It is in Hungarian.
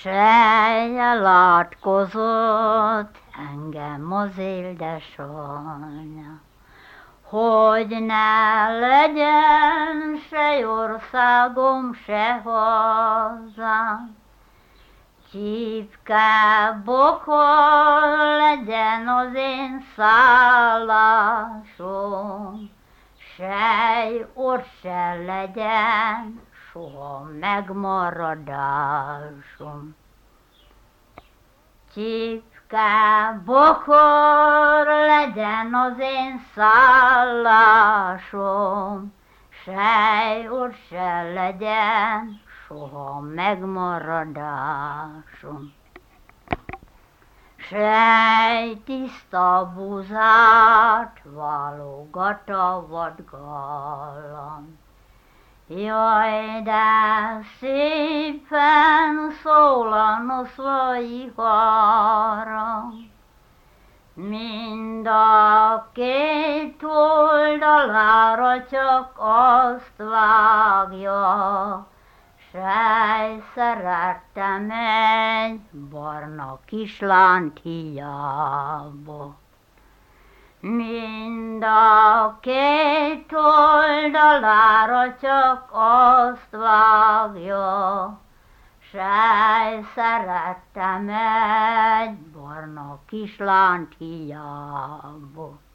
Sejjel átkozott engem az édesanyja, hogy ne legyen se országom, se hazám. Csipke bokor legyen az én szállásom, sej ott se legyen soha megmaradásom. Csipke bokor legyen az én szállásom, sej ott se legyen soha megmaradásom. Sej tiszta buzát válogat a vadgallam, jaj, de szépen szól a noszlai haram, mind a két oldalára csak azt vágja, sej szerettem egy barna kislányt hiába. Mind a két oldalára csak azt vágja, sej szerettem egy barna kislányt hiába.